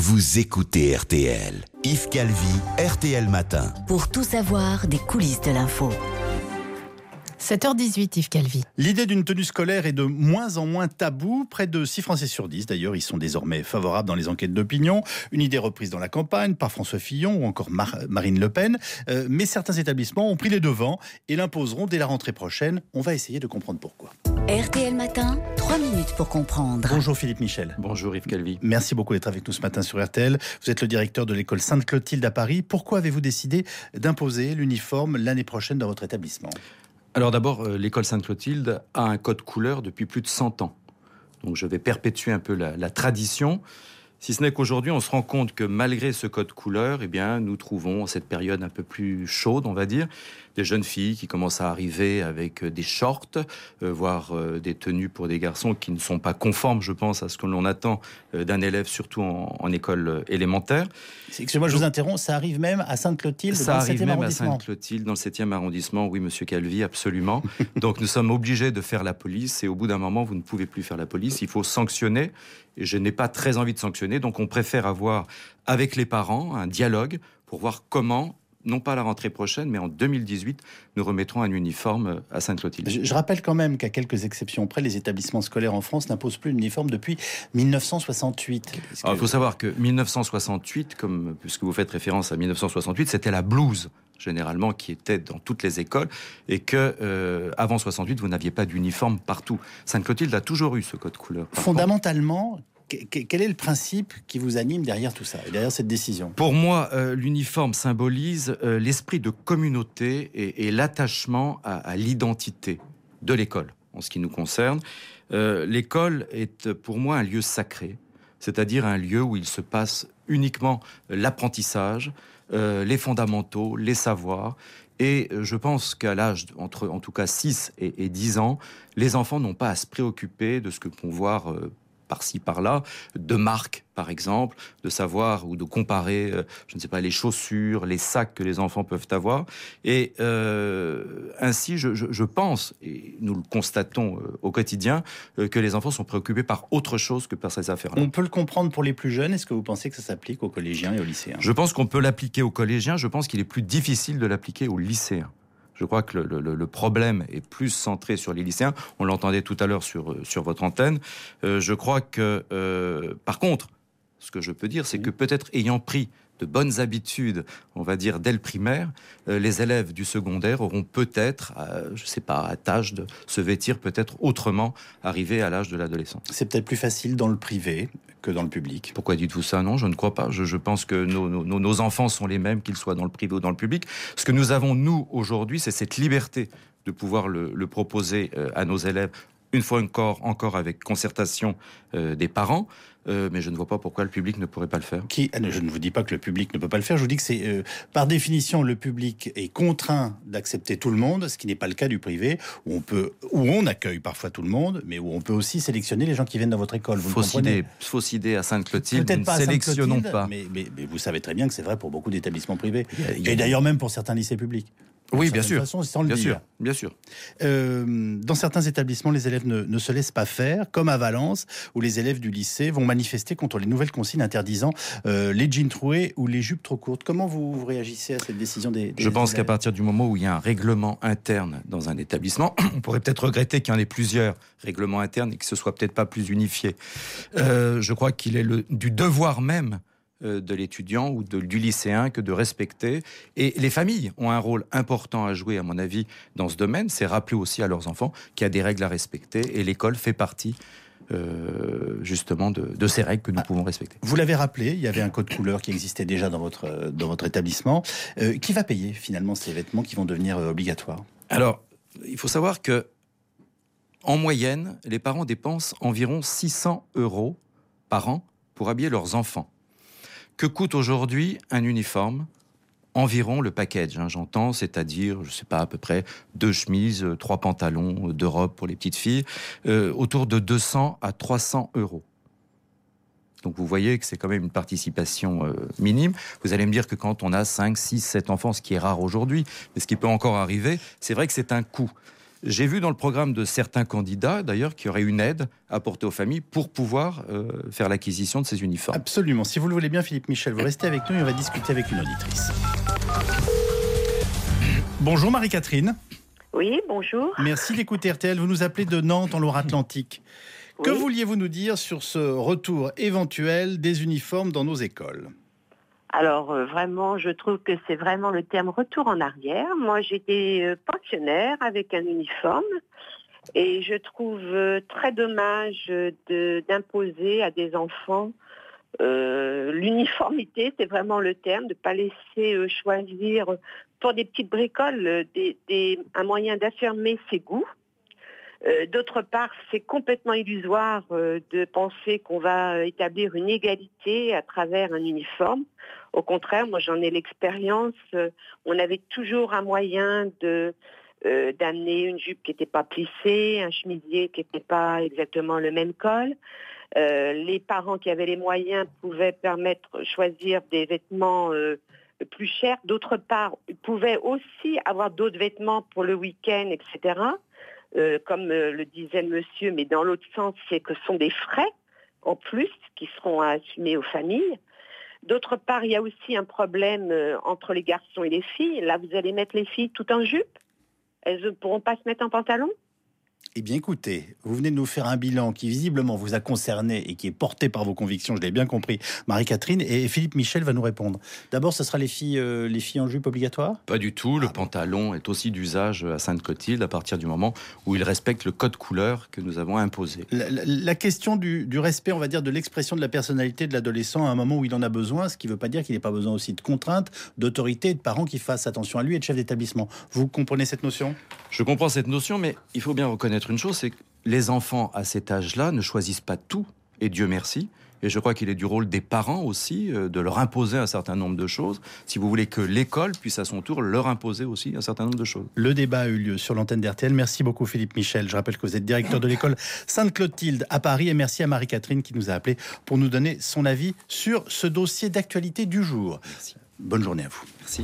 vous écoutez RTL. Yves Calvi, RTL Matin. Pour tout savoir des coulisses de l'info. 7h18, Yves Calvi. L'idée d'une tenue scolaire est de moins en moins taboue. Près de 6 Français sur 10, d'ailleurs, ils sont désormais favorables dans les enquêtes d'opinion. Une idée reprise dans la campagne par François Fillon ou encore Marine Le Pen. Mais certains établissements ont pris les devants et l'imposeront dès la rentrée prochaine. On va essayer de comprendre pourquoi. RTL Matin, 3 minutes pour comprendre. Bonjour Philippe Michel. Bonjour Yves Calvi. Merci beaucoup d'être avec nous ce matin sur RTL. Vous êtes le directeur de l'école Sainte-Clotilde à Paris. Pourquoi avez-vous décidé d'imposer l'uniforme l'année prochaine dans votre établissement ? Alors d'abord, l'école Sainte-Clotilde a un code couleur depuis plus de 100 ans. Donc je vais perpétuer un peu la tradition. Si ce n'est qu'aujourd'hui, on se rend compte que malgré ce code couleur, eh bien, nous trouvons, en cette période un peu plus chaude, on va dire, des jeunes filles qui commencent à arriver avec des shorts, voire des tenues pour des garçons qui ne sont pas conformes, je pense, à ce que l'on attend d'un élève, surtout en école élémentaire. Excusez-moi, je vous interromps, ça arrive même à Sainte-Clotilde, ça dans le 7e arrive même arrondissement. à Sainte-Clotilde, dans le 7e arrondissement, oui, monsieur Calvi, absolument. Donc nous sommes obligés de faire la police, et au bout d'un moment, vous ne pouvez plus faire la police, il faut sanctionner, et je n'ai pas très envie de sanctionner, donc on préfère avoir, avec les parents, un dialogue pour voir comment, non pas à la rentrée prochaine, mais en 2018, nous remettrons un uniforme à Sainte-Clotilde. Je rappelle quand même qu'à quelques exceptions près, les établissements scolaires en France n'imposent plus l'uniforme depuis 1968. Il faut savoir que 1968, puisque vous faites référence à 1968, c'était la blouse généralement qui était dans toutes les écoles et que avant 68, vous n'aviez pas d'uniforme partout. Sainte-Clotilde a toujours eu ce code couleur. Fondamentalement, quel est le principe qui vous anime derrière tout ça, et derrière cette décision ? Pour moi, l'uniforme symbolise l'esprit de communauté et l'attachement à l'identité de l'école. En ce qui nous concerne, l'école est pour moi un lieu sacré, c'est-à-dire un lieu où il se passe uniquement l'apprentissage, les fondamentaux, les savoirs. Et je pense qu'à l'âge entre en tout cas 6 et 10 ans, les enfants n'ont pas à se préoccuper de ce que vont voir par-ci, par-là, de marques, par exemple, de savoir ou de comparer, je ne sais pas, les chaussures, les sacs que les enfants peuvent avoir. Et ainsi, je pense, et nous le constatons au quotidien, que les enfants sont préoccupés par autre chose que par ces affaires-là. On peut le comprendre pour les plus jeunes. Est-ce que vous pensez que ça s'applique aux collégiens et aux lycéens ? Je pense qu'on peut l'appliquer aux collégiens. Je pense qu'il est plus difficile de l'appliquer aux lycéens. Je crois que le problème est plus centré sur les lycéens. On l'entendait tout à l'heure sur votre antenne. Je crois que, par contre, ce que je peux dire, c'est que peut-être ayant pris de bonnes habitudes, on va dire, dès le primaire, les élèves du secondaire auront peut-être, je ne sais pas, à tâche de se vêtir peut-être autrement, arrivé à l'âge de l'adolescence. C'est peut-être plus facile dans le privé que dans le public. Pourquoi dites-vous ça ? Non, je ne crois pas. Je pense que nos enfants sont les mêmes, qu'ils soient dans le privé ou dans le public. Ce que nous avons, nous, aujourd'hui, c'est cette liberté de pouvoir le proposer à nos élèves, une fois encore avec concertation des parents. Mais je ne vois pas pourquoi le public ne pourrait pas le faire. Je ne vous dis pas que le public ne peut pas le faire, je vous dis que c'est par définition le public est contraint d'accepter tout le monde, ce qui n'est pas le cas du privé, où on accueille parfois tout le monde, mais où on peut aussi sélectionner les gens qui viennent dans votre école. Fausse idée à Sainte-Clotilde, nous ne sélectionnons pas. Mais vous savez très bien que c'est vrai pour beaucoup d'établissements privés, et d'ailleurs même pour certains lycées publics. Oui, bien sûr. Façon, sans le dire. Bien sûr. Dans certains établissements, les élèves ne se laissent pas faire, comme à Valence, où les élèves du lycée vont manifester contre les nouvelles consignes interdisant les jeans troués ou les jupes trop courtes. Comment vous réagissez à cette décision des Je pense élèves ? qu'à partir du moment où il y a un règlement interne dans un établissement, on pourrait peut-être regretter qu'il y en ait plusieurs règlements internes et que ce soit peut-être pas plus unifié. Je crois qu'il est du devoir même de l'étudiant ou du lycéen que de respecter. Et les familles ont un rôle important à jouer, à mon avis, dans ce domaine. C'est rappeler aussi à leurs enfants qu'il y a des règles à respecter et l'école fait partie justement de ces règles que nous pouvons respecter. Vous l'avez rappelé, il y avait un code couleur qui existait déjà dans votre établissement. Qui va payer finalement ces vêtements qui vont devenir obligatoires ? Alors, il faut savoir que en moyenne, les parents dépensent environ 600 € par an pour habiller leurs enfants. Que coûte aujourd'hui un uniforme ? Environ le package, j'entends, c'est-à-dire, je ne sais pas, à peu près 2 chemises, 3 pantalons, 2 robes pour les petites filles, autour de 200 à 300 €. Donc vous voyez que c'est quand même une participation minime. Vous allez me dire que quand on a 5, 6, 7 enfants, ce qui est rare aujourd'hui, mais ce qui peut encore arriver, c'est vrai que c'est un coût. J'ai vu dans le programme de certains candidats, d'ailleurs, qu'il y aurait une aide apportée aux familles pour pouvoir faire l'acquisition de ces uniformes. Absolument. Si vous le voulez bien, Philippe Michel, vous restez avec nous et on va discuter avec une auditrice. Bonjour Marie-Catherine. Oui, bonjour. Merci d'écouter RTL. Vous nous appelez de Nantes, en Loire-Atlantique. Oui. Que vouliez-vous nous dire sur ce retour éventuel des uniformes dans nos écoles ? Alors vraiment, je trouve que c'est vraiment le terme retour en arrière. Moi, j'étais pensionnaire avec un uniforme et je trouve très dommage d'imposer à des enfants l'uniformité, c'est vraiment le terme, de ne pas laisser choisir pour des petites bricoles un moyen d'affirmer ses goûts. D'autre part, c'est complètement illusoire de penser qu'on va établir une égalité à travers un uniforme. Au contraire, moi j'en ai l'expérience, on avait toujours un moyen d'amener une jupe qui n'était pas plissée, un chemisier qui n'était pas exactement le même col. Les parents qui avaient les moyens pouvaient choisir des vêtements plus chers. D'autre part, ils pouvaient aussi avoir d'autres vêtements pour le week-end, etc. Comme le disait monsieur, mais dans l'autre sens, c'est que ce sont des frais en plus qui seront à assumer aux familles. D'autre part, il y a aussi un problème entre les garçons et les filles. Là, vous allez mettre les filles tout en jupe. Elles ne pourront pas se mettre en pantalon. Eh bien écoutez, vous venez de nous faire un bilan qui visiblement vous a concerné et qui est porté par vos convictions, je l'ai bien compris, Marie-Catherine, et Philippe Michel va nous répondre. D'abord, ce sera les filles en jupe obligatoire ? Pas du tout, le pantalon est aussi d'usage à Sainte-Clotilde à partir du moment où il respecte le code couleur que nous avons imposé. La question du respect, on va dire, de l'expression de la personnalité de l'adolescent à un moment où il en a besoin, ce qui ne veut pas dire qu'il n'ait pas besoin aussi de contraintes, d'autorité et de parents qui fassent attention à lui et de chef d'établissement. Vous comprenez cette notion ? Je comprends cette notion, mais il faut bien reconnaître une chose, c'est que les enfants à cet âge-là ne choisissent pas tout, et Dieu merci. Et je crois qu'il est du rôle des parents aussi de leur imposer un certain nombre de choses, si vous voulez que l'école puisse à son tour leur imposer aussi un certain nombre de choses. Le débat a eu lieu sur l'antenne d'RTL. Merci beaucoup Philippe Michel. Je rappelle que vous êtes directeur de l'école Sainte-Clotilde à Paris. Et merci à Marie-Catherine qui nous a appelé pour nous donner son avis sur ce dossier d'actualité du jour. Merci. Bonne journée à vous. Merci.